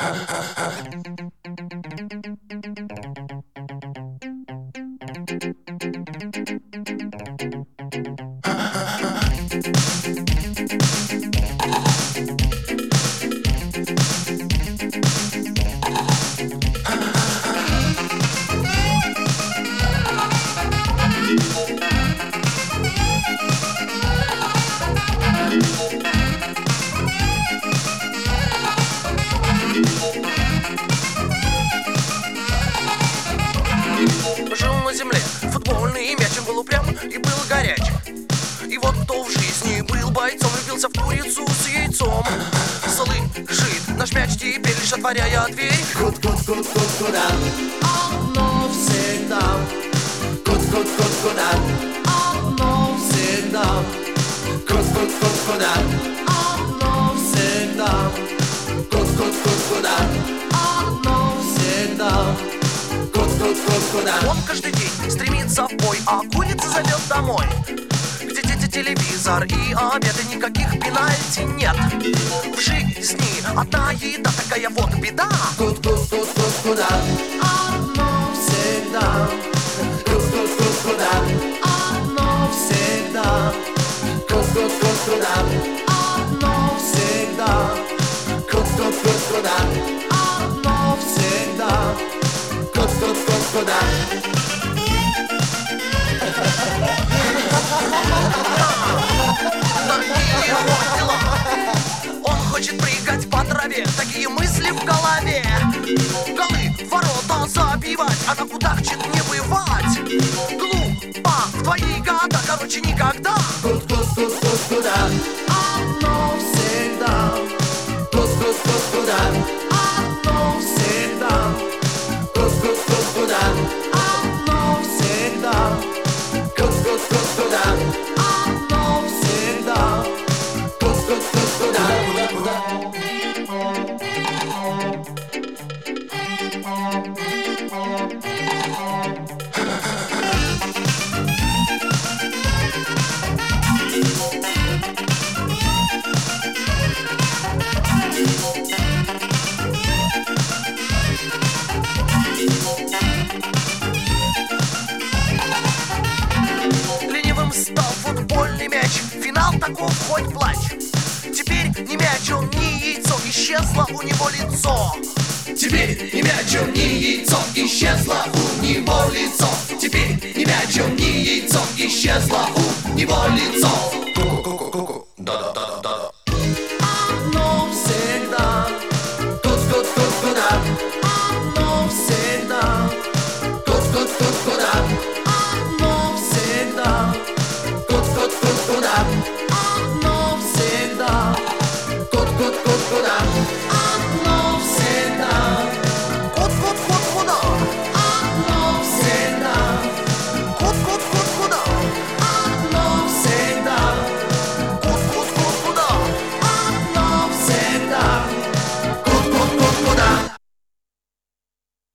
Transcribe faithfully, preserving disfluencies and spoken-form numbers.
Жил на земле футбольный мяч, он был упрям и был горяч. И вот кто в жизни был бойцом, влюбился в курицу с яйцом. Слышит наш мяч теперь, лишь отворяя дверь. Кут, кут, кут, кут, куда? Одно всегда. Кут, кут, кут, куда? Одно всегда. Кут, кут, кут, куда? Одно всегда. Кут, кут, кут, куда? Одно всегда. Кут, кут, кут, куда? Он каждый день стремится в бой, а курица зовет домой, где дети, телевизор и обед, и никаких пенальти нет. В жизни одна еда, такая вот беда. Кут, кут, кут, кут, куда? Одно всегда. Кут, кут, кут, куда? Одно всегда. Кут, кут, кут, куда? Одно всегда. Кут, кут, кут, куда? Одно всегда. Кут, кут, кут, куда? Такие его дела. Он хочет прыгать по траве, такие мысли в голове. Голы в ворота забивать, а на кудахчет не бывать. Глупо в твои года, короче, никогда. Кут, кут, кут, кут, куда? Одно всегда. Кут, кут, кут, куда? Одно всегда. Кут, кут, кут, куда? Одно всегда. Кут, кут, кут, куда? Одно всегда. Кут, кут, кут, куда? Куда, куда? Ленивым стал футбольный мяч, финал таков, хоть плачь. Теперь не мяч, он не яйцо, исчезло у него лицо. Теперь не мяч, он не яйцо, исчезло у него лицо. Теперь не мяч, он не яйцо, исчезло у него лицо.